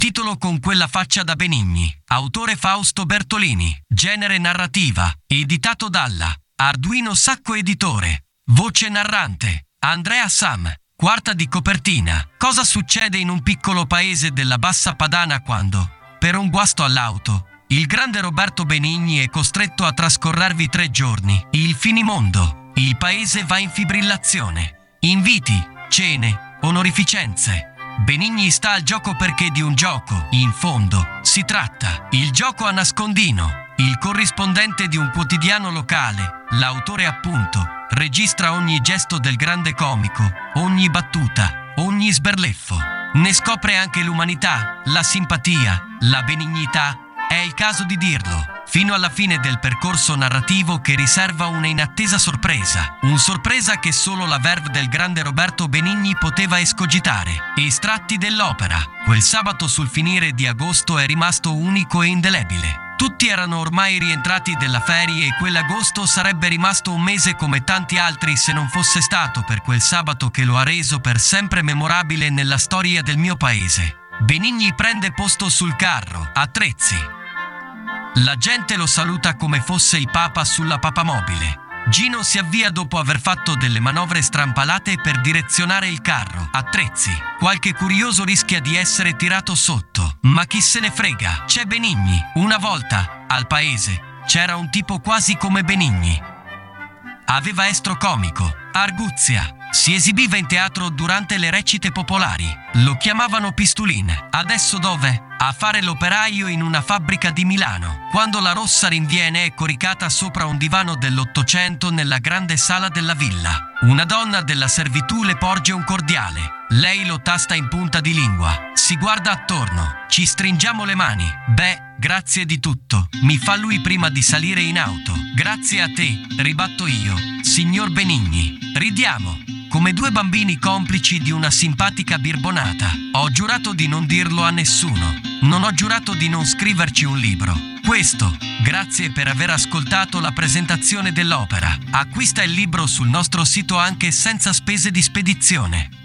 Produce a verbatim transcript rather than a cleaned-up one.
Titolo Con quella faccia da Benigni. Autore Fausto Bertolini. Genere narrativa. Editato dalla Arduino Sacco Editore. Voce narrante Andrea Sam. Quarta di copertina. Cosa succede in un piccolo paese della Bassa Padana quando, per un guasto all'auto, il grande Roberto Benigni è costretto a trascorrervi tre giorni? Il finimondo. Il paese va in fibrillazione. Inviti, cene, onorificenze. Benigni sta al gioco perché di un gioco, in fondo, si tratta. Il gioco a nascondino. Il corrispondente di un quotidiano locale, l'autore appunto, registra ogni gesto del grande comico, ogni battuta, ogni sberleffo. Ne scopre anche l'umanità, la simpatia, la benignità, è il caso di dirlo, fino alla fine del percorso narrativo che riserva una inattesa sorpresa. Un sorpresa che solo la verve del grande Roberto Benigni poteva escogitare. Estratti dell'opera. Quel sabato sul finire di agosto è rimasto unico e indelebile. Tutti erano ormai rientrati dalla ferie e quell'agosto sarebbe rimasto un mese come tanti altri se non fosse stato per quel sabato che lo ha reso per sempre memorabile nella storia del mio paese. Benigni prende posto sul carro, attrezzi. La gente lo saluta come fosse il Papa sulla papamobile. Gino si avvia dopo aver fatto delle manovre strampalate per direzionare il carro, attrezzi. Qualche curioso rischia di essere tirato sotto, ma chi se ne frega, c'è Benigni. Una volta, al paese, c'era un tipo quasi come Benigni. Aveva estro comico, arguzia, si esibiva in teatro durante le recite popolari. Lo chiamavano Pistolin. Adesso dove? A fare l'operaio in una fabbrica di Milano. Quando la rossa rinviene è coricata sopra un divano dell'Ottocento nella grande sala della villa. Una donna della servitù le porge un cordiale. Lei lo tasta in punta di lingua. Si guarda attorno. Ci stringiamo le mani. Beh, grazie di tutto. Mi fa lui prima di salire in auto. Grazie a te, ribatto io, signor Benigni. Ridiamo. Come due bambini complici di una simpatica birbonata. Ho giurato di non dirlo a nessuno. Non ho giurato di non scriverci un libro. Questo, grazie per aver ascoltato la presentazione dell'opera. Acquista il libro sul nostro sito anche senza spese di spedizione.